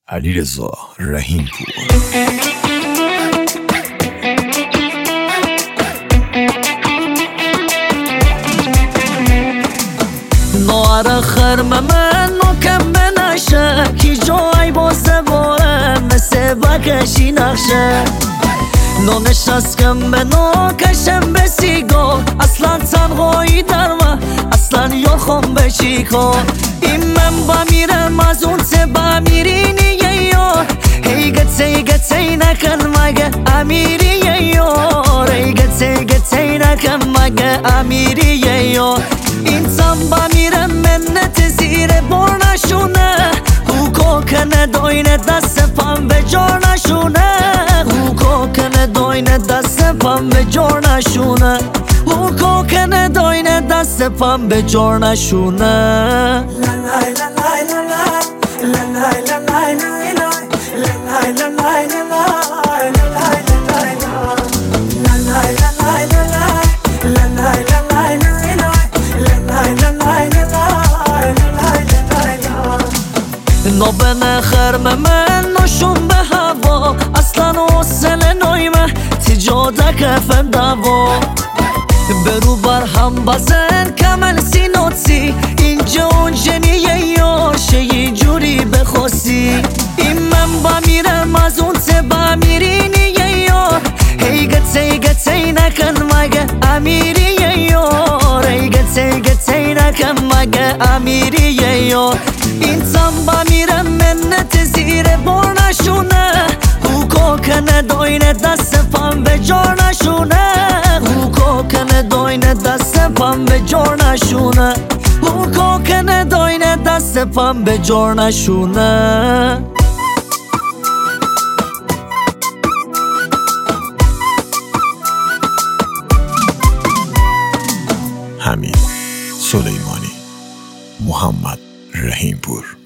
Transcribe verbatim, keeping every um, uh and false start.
علیرضا رحیم‌پور. نوار خرم من نکم بنشه کی جای بازه باره مثل بکشی نخشه نو نشستم به نو کشم به سیگار اصلا تنهایی در من اصلا یخم بشی کن این من با میرم از اون ته با میرینی یار هی گتی گتی نکن مگه امیری یار هی گتی گتی نکن مگه امیری یار این تن با میرم منت زیر بار نشونه خوکو کنه دوینه دست پام به جار نشونه خوکو کنه دوینه دست پام به جار نشونه خوکو کنه دوینه دست پام به جار نشونه نو بنه خرم من نشون به هوا اصلا حسن نویمه تجاده کفم دوا برو بر هم بزن کمل سینوتی اینجا اونجنیه یار شیی جوری بخواستی این من با میرم از اون ته با میرینیه یار هی گتی گتی نکن مگه امیریه یار هی گتی گتی نکن مگه امیریه یار این تن با میرم منت زیر بار نشونه خوکو کنه دوینه دست پام به جار نشونه خوکو کنه دوینه دست پام به جار نشونه خوکو کنه دوینه دست پام به جار نشونه حمید سلیمانی، محمد رحیم‌پور.